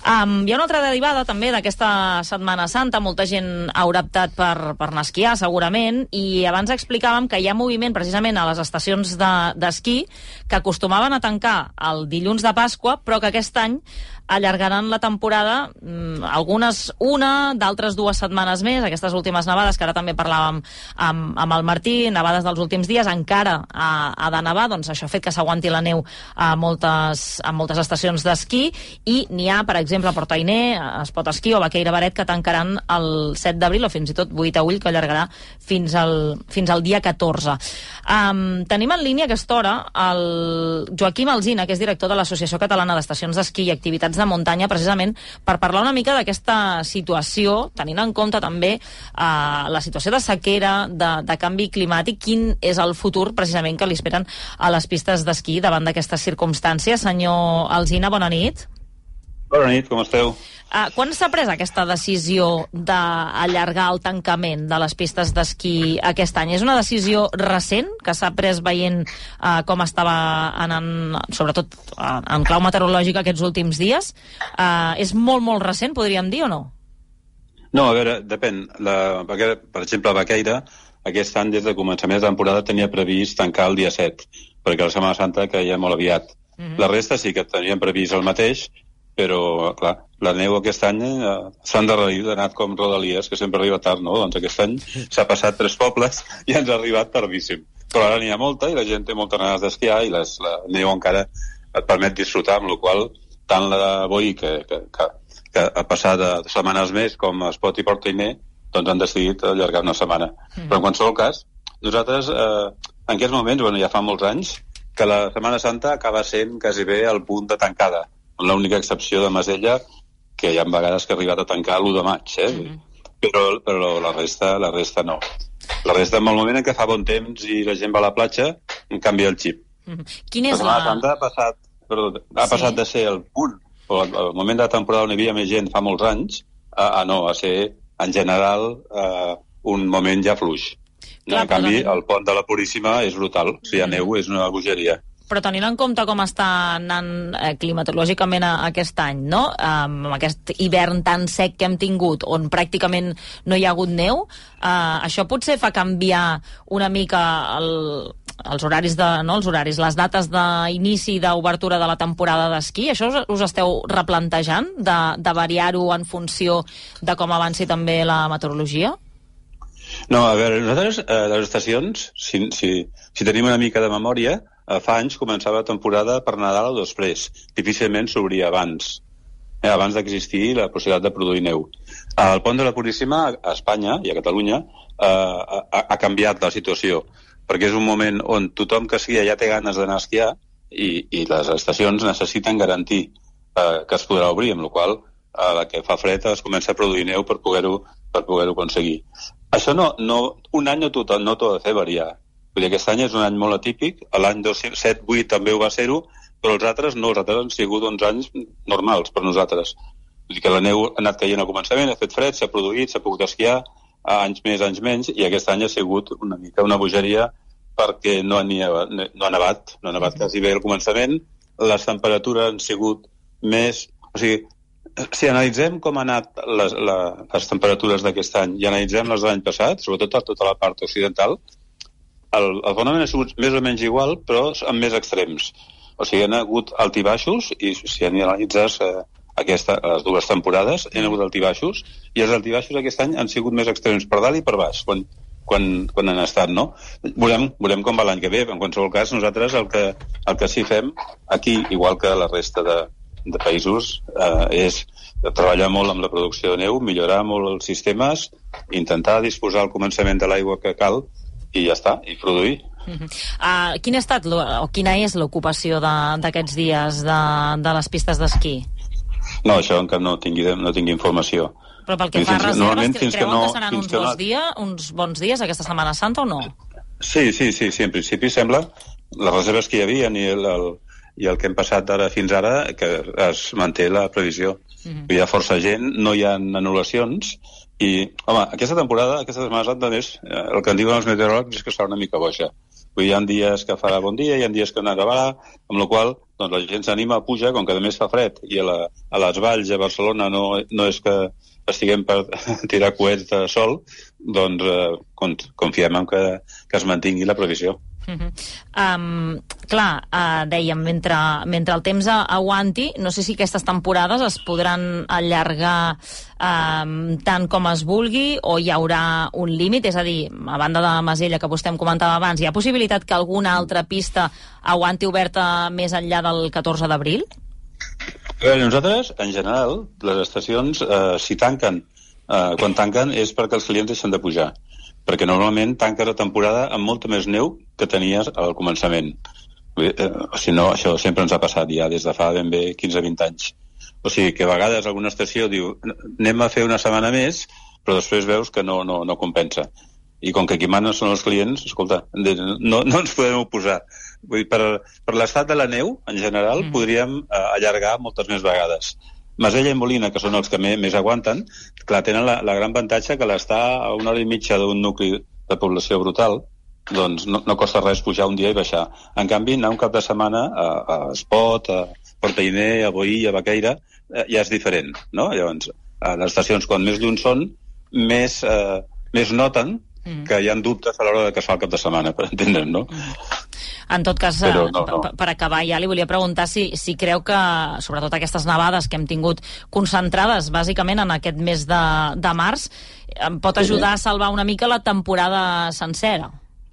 Hi ha una altra derivada també d'aquesta Setmana Santa. Molta gent haurà optat per anar a esquiar, segurament, i abans explicàvem que hi ha moviment precisament a les estacions d'esquí que acostumaven a tancar el dilluns de Pasqua, però que aquest any allargaran la temporada, algunes una, d'altres 2 setmanes més. Aquestes últimes nevades, que ara també parlàvem amb el Martí, nevades dels últims dies, encara ha de nevar, doncs això ha fet que s'aguanti la neu a moltes estacions d'esquí, i n'hi ha, per exemple, a Portainer, a Espot Esquí o Baqueira Baret, que tancaran el 7 d'abril, o fins i tot 8 a Ull, que allargarà fins al dia 14. Tenim en línia a aquesta hora el Joaquim Alsina, que és director de l'Associació Catalana d'Estacions d'Esquí i Activitats de Muntanya, precisament per parlar una mica d'aquesta situació, tenint en compte també la situació de sequera, de canvi climàtic. Quin és el futur, precisament, que li esperen a les pistes d'esquí davant d'aquestes circumstàncies? Senyor Alsina, bona nit. Bona nit, com esteu? Quan s'ha pres aquesta decisió d'allargar el tancament de les pistes d'esquí aquest any? És una decisió recent que s'ha pres veient com estava anant, sobretot en clau meteorològica, aquests últims dies? És molt, molt recent, podríem dir, o no? No, a veure, depèn. Per exemple, a Baqueira, aquest any, des de començament de temporada, tenia previst tancar el dia 7, perquè la Setmana Santa caia molt aviat. La resta sí que tenien previst el mateix, però, clar, la neu aquest any s'ha endarrerit, com Rodalies, que sempre arriba tard, no? Doncs aquest any s'ha passat 3 pobles i ens ha arribat tardíssim. Però ara n'hi ha molta i la gent té moltes ganes d'esquiar i la neu encara et permet disfrutar, amb la qual tant la de Boí, que ha passat de setmanes més, com Espot i Portainer, doncs han decidit allargar una setmana. Però en qualsevol cas, nosaltres, en aquests moments, ja fa molts anys, que la Setmana Santa acaba sent quasi bé el punt de tancada. L'única excepció de Masella, que hi ha vegades que ha arribat a tancar l'1 de maig, però la resta no. La resta, en el moment en què fa bon temps i la gent va a la platja, canvia el xip. Quina és la Setmana Santa ha passat de ser el punt, o el moment de la temporada on hi havia més gent fa molts anys, a ser, en general, un moment ja fluix. En canvi, el pont de la Puríssima és brutal. Si hi ha neu, és una bogeria. Però tenint en compte com està anant climatològicament aquest any, no? Amb aquest hivern tan sec que hem tingut, on pràcticament no hi ha hagut neu, això potser fa canviar una mica els horaris, les dates d'inici i d'obertura de la temporada d'esquí. Això us esteu replantejant, de variar-ho en funció de com avanci també la meteorologia? No, a veure, nosaltres, les estacions, si tenim una mica de memòria, fa anys començava la temporada per Nadal o després. Difícilment s'obria abans d'existir la possibilitat de produir neu. El pont de la Puríssima, a Espanya i a Catalunya, ha canviat la situació, perquè és un moment on tothom que esquia ja té ganes d'anar a esquiar i les estacions necessiten garantir que es podrà obrir, amb la qual cosa, la que fa fred es comença a produir neu per poder-ho aconseguir. Això un any no t'ho ha de fer variar. Vull dir, aquest any és un any molt atípic, l'any 7-8 també ho va ser-ho, però els altres no, els altres han sigut uns anys normals per nosaltres. Vull dir que la neu ha anat caient al començament, ha fet fred, s'ha produït, s'ha pogut esquiar, anys més, anys menys, i aquest any ha sigut una mica una bogeria perquè no ha nevat quasi bé al començament, les temperatures han sigut més... O sigui, si analitzem com han anat les temperatures d'aquest any i analitzem les de l'any passat, sobretot a tota la part occidental, el fenomen ha sigut més o menys igual, però amb més extrems. O sigui, han hagut altibaixos, i si analitzes les 2 temporades, han hagut altibaixos, i els altibaixos aquest any han sigut més extrems per dalt i per baix, quan han estat, no? Veurem com va l'any que ve. En qualsevol cas, nosaltres el que sí fem aquí, igual que la resta de països, és treballar molt amb la producció de neu, millorar molt els sistemes, intentar disposar al començament de l'aigua que cal, i ja està, i produir. Quina ha estat o quina és l'ocupació d'aquests dies de les pistes d'esquí? No, això encara no tinc informació. Però pel que fa a reserves, creuen que seran uns bons dies aquesta Setmana Santa o no? Sí, en principi sembla. Les reserves que hi havia i el que hem passat d'ara fins ara, que es manté la previsió. Hi ha força gent, no hi ha anul·lacions, i, home, aquesta temporada, aquesta Setmana Santa, més, el que en diuen els meteoròlegs és que serà una mica boja, Hi ha dies que farà bon dia, hi ha dies que nevarà, amb la qual doncs, la gent s'anima a pujar, com que a més fa fred, i a les valls a Barcelona no és que estiguem per tirar coets de sol, doncs confiem en que es mantingui la previsió. Clar, dèiem, mentre el temps aguanti, no sé si aquestes temporades es podran allargar tant com es vulgui o hi haurà un límit, és a dir, a banda de Masella que vostè em comentava abans, hi ha possibilitat que alguna altra pista aguanti oberta més enllà del 14 d'abril? Nosaltres, en general, les estacions, si tanquen, quan tanquen és perquè els clients deixen de pujar, perquè normalment tanques la temporada amb molta més neu que tenies al començament. Si no, això sempre ens ha passat ja des de fa ben bé 15-20 anys. O sigui que a vegades alguna estació diu anem a fer una setmana més, però després veus que no compensa. I com que qui manen són els clients, escolta, no ens podem oposar. Vull dir, per l'estat de la neu, en general, podríem allargar moltes més vegades. Masella i Molina, que són els que més aguanten, clar, tenen la gran avantatge que l'estar a 1 hora i mitja d'un nucli de població brutal, doncs no costa res pujar un dia i baixar. En canvi, anar un cap de setmana a Espot, a Portainer, a Boí, a Baqueira, ja és diferent, no? Llavors, les estacions, quan més lluny són, més noten que hi ha dubtes a l'hora que es fa el cap de setmana, per entendre'm, no? En tot cas, per acabar, ja li volia preguntar si creu que, sobretot aquestes nevades que hem tingut concentrades bàsicament en aquest mes de març, pot ajudar a salvar una mica la temporada sencera.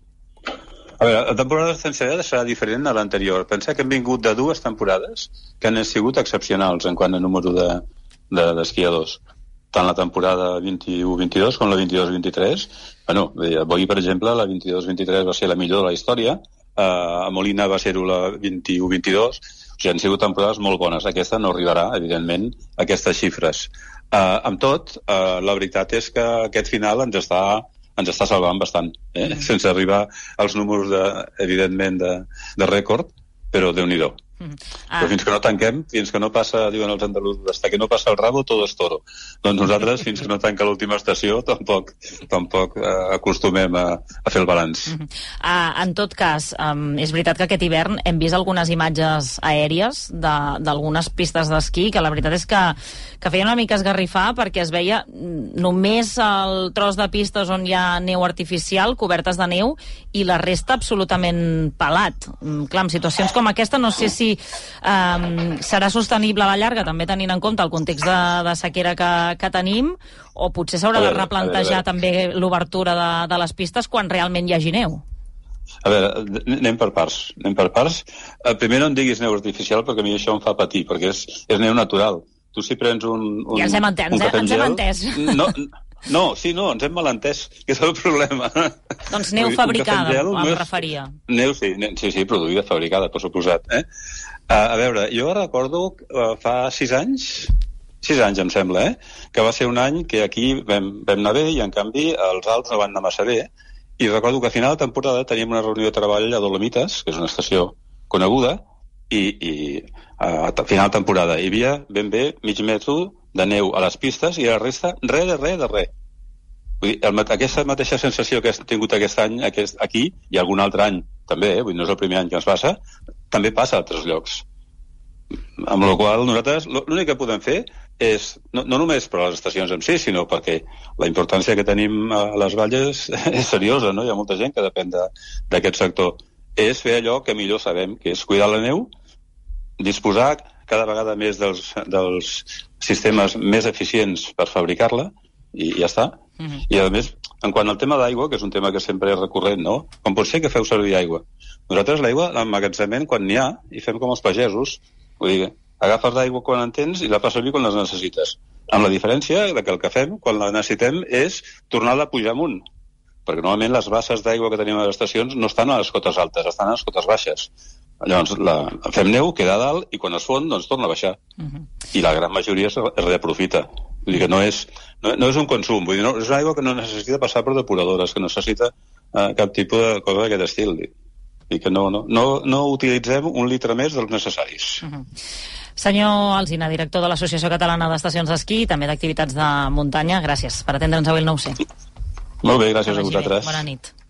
A veure, la temporada sencera serà diferent a l'anterior. Pensa que hem vingut de 2 temporades que han sigut excepcionals en quant a número d'esquiadors. Tant la temporada 21-22 com la 22-23. Bueno, a Boí, per exemple, la 22-23 va ser la millor de la història, a Molina va ser-ho la 21-22, o sigui, han sigut temporades molt bones. Aquesta no arribarà, evidentment, a aquestes xifres. Amb tot, la veritat és que aquest final ens està salvant bastant, sense arribar als números, evidentment, de rècord, però Déu-n'hi-do. Però fins que no tanquem, fins que no passa, diuen els andalusos, hasta que no passa el rabo todo es toro. Doncs nosaltres, fins que no tanca l'última estació, tampoc acostumem a fer el balanç. En tot cas, és veritat que aquest hivern hem vist algunes imatges aèries d'algunes pistes d'esquí que la veritat és que feien una mica esgarrifar, perquè es veia només el tros de pistes on hi ha neu artificial, cobertes de neu, i la resta absolutament pelat. Clar, en situacions com aquesta no sé si serà sostenible a la llarga, també tenint en compte el context de sequera que tenim, o potser s'haurà de replantejar també l'obertura de les pistes quan realment hi hagi neu. A veure, anem per parts. Primer no em diguis neu artificial, perquè a mi això em fa patir, perquè és neu natural. Tu si prens un ja ens hem entès. No, ens hem malentès, que és el problema. Doncs neu fabricada, em referia. Neu, sí, produïda, fabricada, per suposat. A veure, jo recordo fa 6 anys em sembla, que va ser un any que aquí vam anar bé i en canvi els altres no van anar massa bé, i recordo que a final de temporada teníem una reunió de treball a Dolomites, que és una estació coneguda, i a final de temporada hi havia ben bé mig metre de neu a les pistes i a la resta res de res. Vull dir, aquesta mateixa sensació que hem tingut aquest any aquí, i algun altre any també, vull dir, no és el primer any que ens passa, també passa a altres llocs. Amb la qual nosaltres l'únic que podem fer és, no només per a les estacions en si, sinó perquè la importància que tenim a les valles és seriosa, no? Hi ha molta gent que depèn d'aquest sector. És fer allò que millor sabem, que és cuidar la neu, disposar cada vegada més dels sistemes més eficients per fabricar-la, i ja està. I a més, en quant al tema d'aigua, que és un tema que sempre és recurrent, no? Com pot ser que feu servir aigua? Nosaltres l'aigua l'emmagatzemem quan n'hi ha i fem com els pagesos. Vull dir, agafes l'aigua quan en tens i la fas servir quan les necessites. Amb la diferència que el que fem quan la necessitem és tornar-la a pujar amunt. Perquè normalment les basses d'aigua que tenim a les estacions no estan a les cotes altes, estan a les cotes baixes. Llavors fem neu, queda a dalt, i quan es fon, doncs torna a baixar. I la gran majoria es reaprofita. Vull dir que no és un consum, vull dir, no, és una aigua que no necessita passar per depuradores, que no necessita cap tipus de cosa d'aquest estil. I que no utilitzem 1 litre més dels necessaris. Senyor Alsina, director de l'Associació Catalana d'Estacions d'Esquí i també d'activitats de muntanya, gràcies per atendre'ns avui el 9C. Molt bé, gràcies a vosaltres. Bona nit.